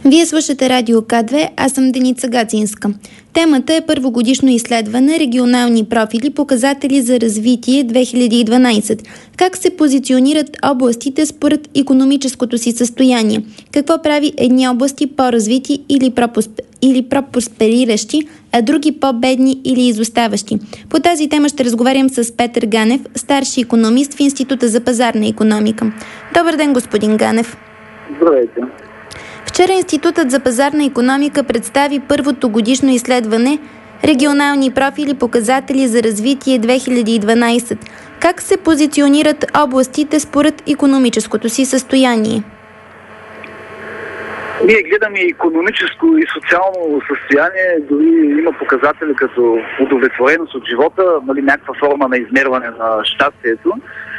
Вие слушате Радио К2, аз съм Деница Гацинска. Темата е първогодишно изследване регионални профили, показатели за развитие 2012. Как се позиционират областите според икономическото си състояние? Какво прави едни области по-развити или проспериращи, а други по-бедни или изоставащи? По тази тема ще разговарям с Петър Ганев, старши икономист в Института за пазарна икономика. Добър ден, господин Ганев. Здравейте. Вчера Институтът за пазарна икономика представи първото годишно изследване регионални профили, показатели за развитие 2012. Как се позиционират областите според икономическото си състояние? Ние гледаме икономическо и социално състояние, дори има показатели като удовлетвореност от живота, някаква форма на измерване на щастието.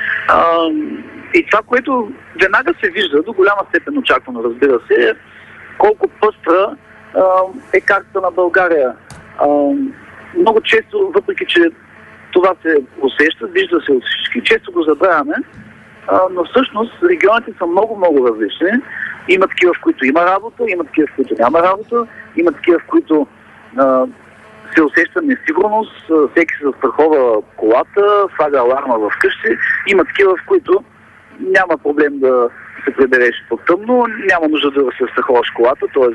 И това, което веднага се вижда, до голяма степен очаквано, разбира се, е колко пъстра е картата на България. Много често, въпреки че това се усеща, вижда се от всички, често го забравяме, но всъщност регионите са много различни. Има такива, в които има работа, има такива, в които няма работа, има такива, в които се усеща несигурност, всеки се застрахова колата, слага аларма в къщи. Има такива, в които няма проблем да се прибереш по-тъмно, няма нужда да се застраховаш колата, т.е.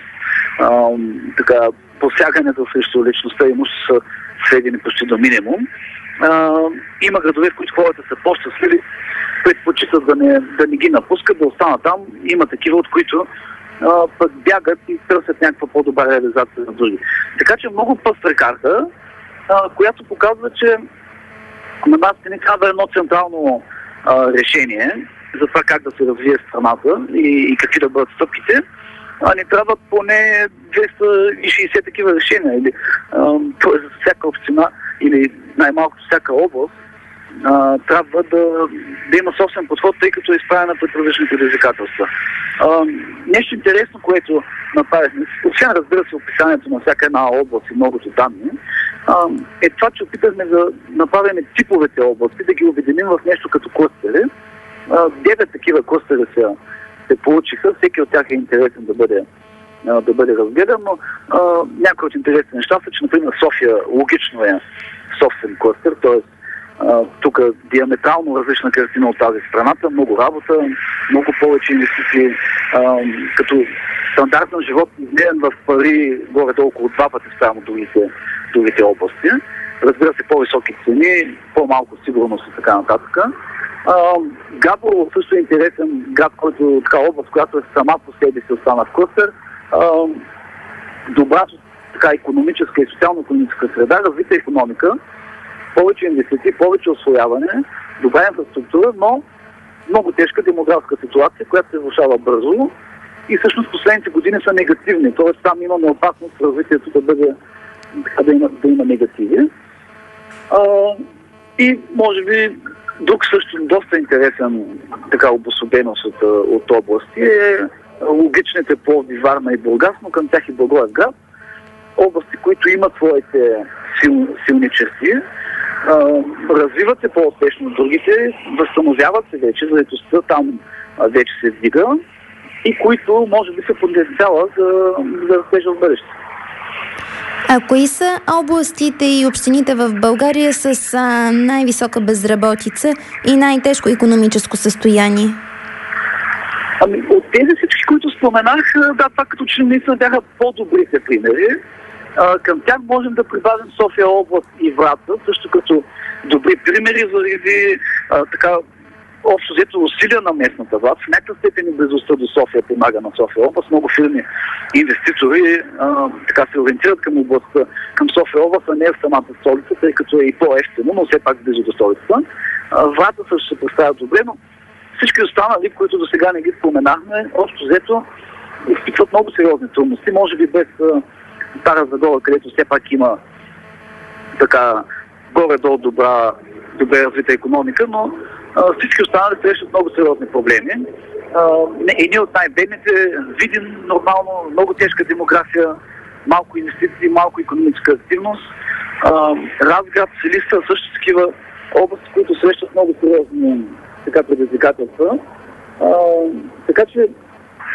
посягането срещу личността и имущество са сведени почти до минимум. Има градове, в които хората са по-щастливи, предпочитат да не ги напускат, да останат там. Има такива, от които пък бягат и търсят някаква по-добра реализация на други. Така че много пъстра карта, която показва, че на нас не трябва едно централно решение за това как да се развие страната и какви да бъдат стъпките, не трябва поне 260 такива решения. Т.е. за всяка община или най-малко всяка област трябва да има собствен подход, тъй като е изправена пред различни предизвикателства. Нещо интересно, което направихме, освен разбира се описанието на всяка една област и многото данни, е това, че опитахме да направим типовете области, да ги обединим в нещо като клъстери. 9 такива клъстери се получиха, всеки от тях е интересен да бъде разгледан, но някои от интересни неща са, че, например, София логично е собствен клъстер, т.е. тук диаметрално различна картина от тази страната, много работа, много повече инвестиции, като стандарт на живот измерен в пари горе-долу около 2 пъти спрямо другите области. Разбира се, по-високи цени, по-малко сигурност и така нататък. Габрово също е интересен град, който така област, която е сама по себе си остана в клъстер. Добра така икономическа и социално-икономическа среда, развита икономика, повече инвестиции, повече усвояване, добра инфраструктура, но много тежка демографска ситуация, която се влошава бързо и всъщност последните години са негативни. Тоест там имаме опасност развитието да има негативи. И може би друг също доста интересен така обособеност от области е логичните Пловдив, Варна и Бургас, но към тях и Благоевград. Области, които имат своите силни черти, развиват се по-успешно от другите, възстановяват се вече, заедостта там вече се вдига и които може би са потенциала за растежа в бъдеще. А кои са областите и общините в България с най-висока безработица и най-тежко икономическо състояние? От тези всички, които споменах, това като че наистина бяха по-добрите примери. Към тях можем да прибавим София област и Враца, също като добри примери заради общо взето усилия на местната власт. В някакъв степен и близостта до София помага на София област. Много фирми инвеститори се ориентират към областта, към София област, а не в самата столица, тъй като е и по-евтино, но все пак близо до столицата. Враца също се представя добре, но всички останали, които до сега не ги споменахме, общо взето изпитват много сериозни трудности. Може би без Стара Загора, където все пак има така горе-долу добре развита икономика, но всички останали срещат много сериозни проблеми. Едни от най-бедните, Видин нормално, много тежка демография, малко инвестиции, малко икономическа активност. Разград, Силистра, също такива области, които срещат много сериозни предизвикателства. Така че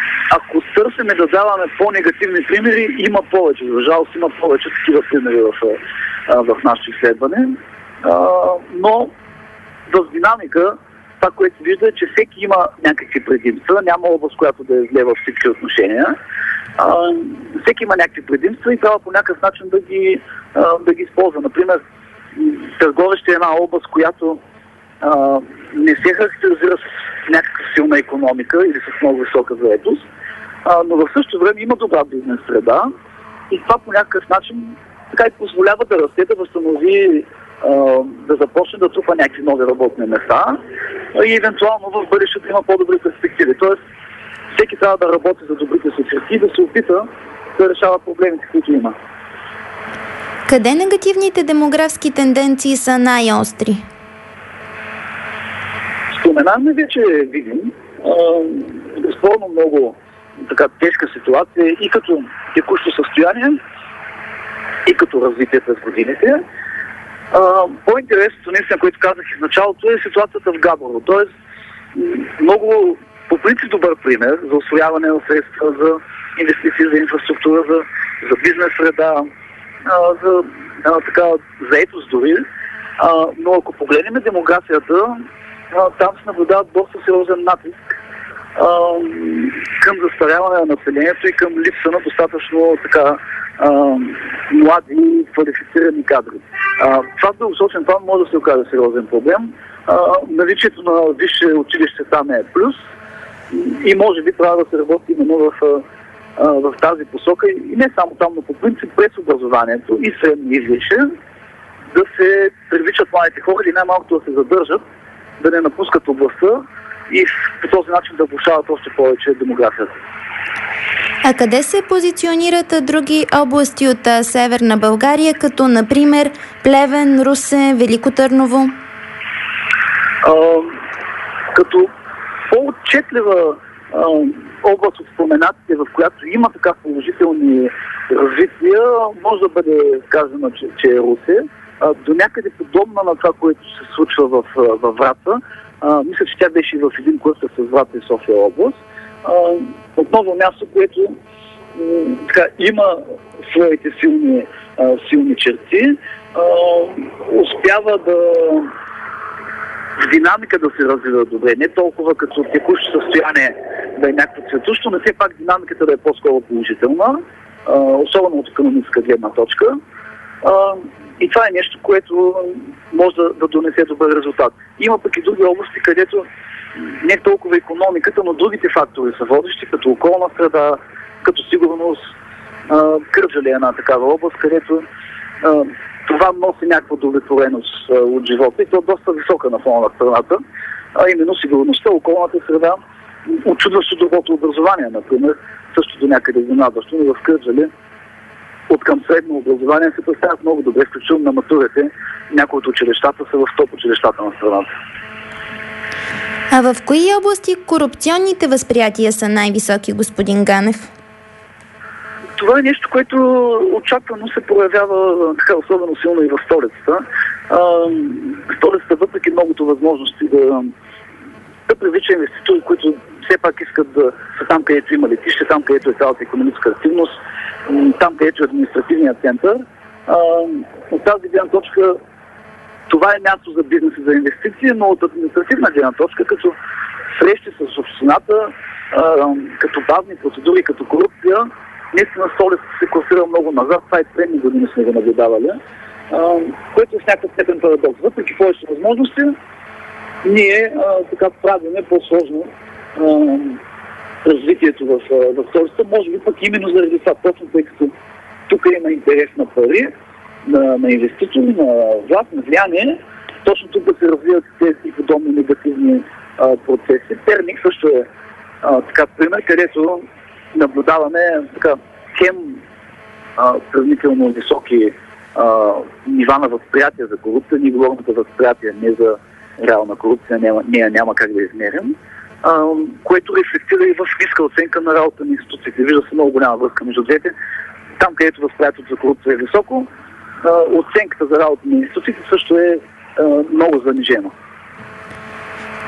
ако търсиме да даваме по-негативни примери, има повече. За жалост има повече такива примери в нашето изследване. Но в динамика това, което вижда е, че всеки има някакви предимства. Няма област, която да е зле във всички отношения. Всеки има някакви предимства и трябва по някакъв начин да ги използва. Например, Търговище е една област, която не се характеризира с някаква силна икономика или с много висока заетост, но в същото време има добра бизнес среда и това по някакъв начин така и позволява да расте, да възстанови, да започне да трупа някакви нови работни места и евентуално в бъдещето има по-добри перспективи. Тоест, всеки трябва да работи за добрите си черти и да се опита да решава проблемите, които има. Къде негативните демографски тенденции са най-остри? Споменаваме вече Видин. Безспорно много така тежка ситуация и като текущо състояние, и като развитие през годините. По-интересното, наистина, което казах в началото, е ситуацията в Габрово. Тоест, много по принцип добър пример за усвояване на средства, за инвестиции за инфраструктура, за бизнес среда, за заетост дори. Но ако погледнем демографията, там се наблюдава доста сериозен натиск към застаряване на населението и към липса на достатъчно млади и квалифицирани кадри. Това в дългосрочен план може да се окаже сериозен проблем. Наличието на висше училище там е плюс и може би трябва да се работи именно в тази посока и не само там, но по принцип през образованието и средно и висше да се привличат младите хора или най-малкото да се задържат, да не напускат областта и по този начин да влошават още повече демографията. А къде се позиционират други области от Северна България, като например Плевен, Русе, Велико Търново? Като по-отчетлива област от споменатите, в която има така положителни развития, може да бъде казано, че е Русе. До някъде подобна на това, което се случва във Враца. Мисля, че тя беше в един клъстър с Враца и София област. Отново място, което има своите силни черти, успява в динамика да се развива добре. Не толкова като текущо състояние да е някакво цветущо, но все пак динамиката да е по-скоро положителна, особено от икономическа гледна точка. И това е нещо, което може да донесе добър резултат. Има пък и други области, където не толкова икономиката, но другите фактори са водещи, като околна среда, като сигурност. Кърджали е една такава област, където това носи някаква удовлетвореност от живота и то е доста висока на фона на страната, а именно сигурността, околната среда, очудващо доброто образование, например, също до някъде изненадващо, но в Кърджали от към средно образование се представят много добре, включително на матурите. Някои от училищата са в топ училищата на страната. А в кои области корупционните възприятия са най-високи, господин Ганев? Това е нещо, което очаквано се проявява особено силно и в столицата. Столицата, въпреки многото възможности да привлича инвеститори, които все пак искат да са там, където има летище, там, където е цялата икономическа активност, там, където е административният център. От тази гледна точка това е място за бизнес и за инвестиции, но от административна гледна точка, като срещи с общината, като базни процедури, като корупция, наистина столицата се класира много назад. Това и предни години сме го наблюдавали, което е в някакъв степен парадокс. Въпреки повече възможности, ние правиме по-сложно развитието в столицата, може би пък именно заради това, точно тъй като тук има интерес на пари, на инвеститори, на власт, на влияние, точно тук да се развиват тези подобни негативни процеси. Перник също е пример, където наблюдаваме хем сравнително високи нива на възприятие за корупция. Ние говорим за възприятие, не за реална корупция, ние няма как да измерим, което рефлектира и в риска оценка на работа на институциите. Вижда се много голяма връзка между двете. Там, където възприятието за корупция е високо, оценката за работа на институциите също е много занижена.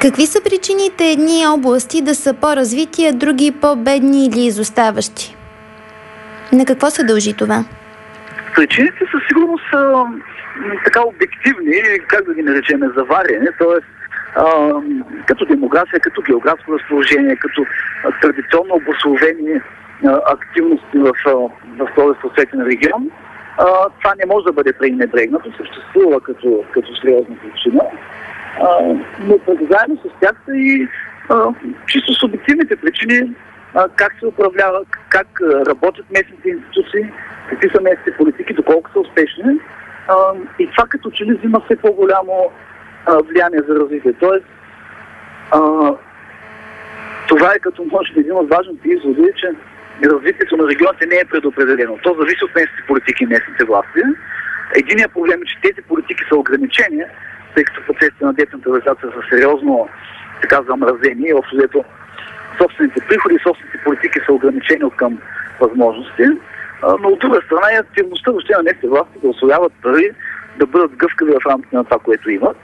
Какви са причините едни области да са по-развити, а други по-бедни или изоставащи? На какво се дължи това? Причините със сигурност са така обективни, как да ги наречем, заваряне, т.е. като демография, като географско разположение, като традиционно обусловени активности в този съответен регион. Това не може да бъде пренебрегнато, съществува като сериозна причина. Но заедно с тях са и чисто субективните причини, как се управлява, как работят местните институции, какви са местните политики, доколко са успешни. И това като че ли взима все по-голямо влияние за развитие. Тоест, това е като може би един от важните изводи, че развитието на регионите не е предопределено. То зависи от местните политики и местните власти. Единият проблем е, че тези политики са ограничени, тъй като процесите на децентрализация са сериозно така замразени и общо собствените приходи и собствените политики са ограничени от към възможности. Но от друга страна и активността въобще на местните власти да усвояват пари, да бъдат гъвкави в рамките на това, което имат.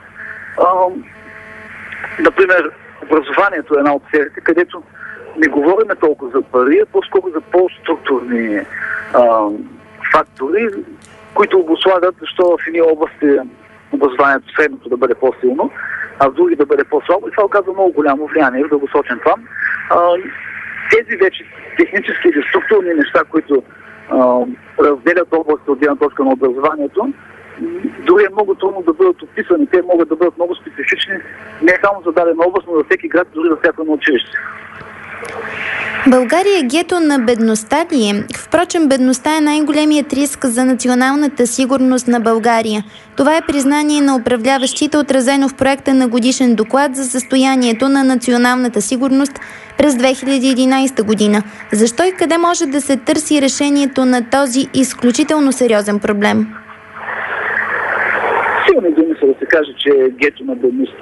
Например, образованието е една от сферите, където не говорим толкова за пари, а по-скоро за по-структурни фактори, които обуславят защо в едни области образованието средното да бъде по-силно, а в други да бъде по-слабо. И това оказва много голямо влияние в дългосрочен план. Тези вече технически или структурни неща, които разделят областите от една точка на образованието, дори е много трудно да бъдат описани. Те могат да бъдат много специфични, не само за дадена област, но за всеки град, дори за всяко едно училище. България е гето на бедността ли е? Впрочем, бедността е най-големият риск за националната сигурност на България. Това е признание на управляващите, отразено в проекта на годишен доклад за състоянието на националната сигурност през 2011 година. Защо и къде може да се търси решението на този изключително сериозен проблем? Сигурно думи се да се каже, че е гето на бедността.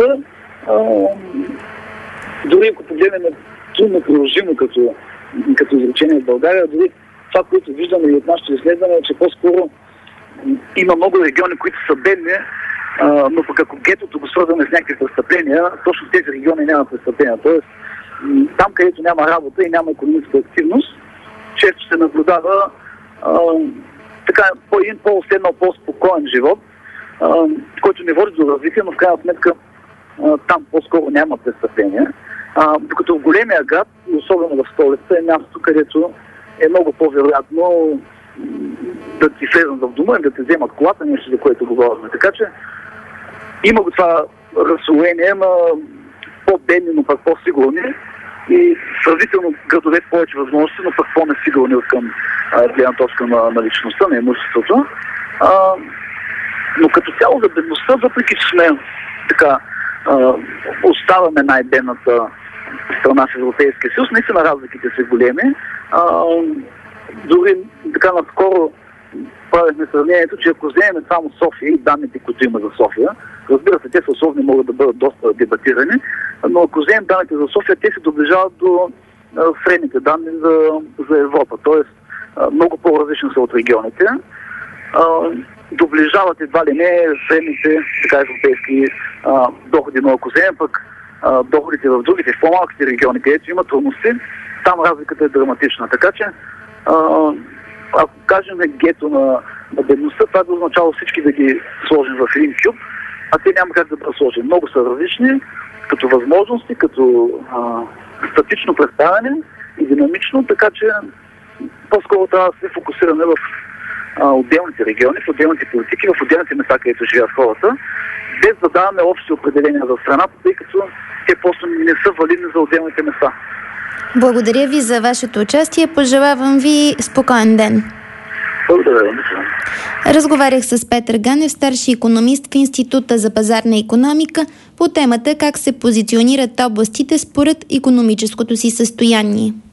Дори ако погледнем трудно приложимо като изречение в България, дори това, което виждаме и от нашите изследвания, е, че по-скоро има много региони, които са бедни, но пък ако гетото го свързваме с някакви престъпления, точно в тези региони няма престъпления. Тоест, там, където няма работа и няма икономическа активност, често се наблюдава така един по-оседнал, по-спокоен живот, който не води до развитие, но в крайна сметка там по-скоро няма престъпления. Докато в големия град, особено в столицата, е място, където е много по-вероятно да ти влезат в дома и да те вземат колата, нещо за което говорим. Така че има го това разслоение на по-бедни, но пък по-сигурни и сравнително градове с повече възможности, но пък по-несигурни от към гледна точка на личността, на имуществото. Но като цяло за бедността, въпреки че сме така оставаме най-бедната страна в Европейския съюз, наистина разликите са големи. Дори така наскоро правихме сравнението, че ако вземем само София и данните, които има за София, разбира се, те са особени, могат да бъдат доста дебатирани, но ако вземем данните за София, те се доближават до средните данни за Европа, т.е. много по-различни са от регионите. Доближават едва ли не средните така европейски доходи, но ако вземем пък доходите в другите, в по-малките региони, където има трудности, там разликата е драматична. Така че, ако кажем гето на бедността, това би означава всички да ги сложим в един кюб, а те няма как да бъдат сложени. Много са различни, като възможности, като статично представяне и динамично, така че по-скоро трябва да се фокусираме в отделните региони, в отделните политики, в отделните места, където живеят хората, без да даваме общи определения за страната, тъй като те просто не са валидни за отделните места. Благодаря ви за вашето участие. Пожелавам ви спокоен ден. Благодаря. Разговарях с Петър Ганев, старши икономист в Института за пазарна икономика, по темата как се позиционират областите според икономическото си състояние.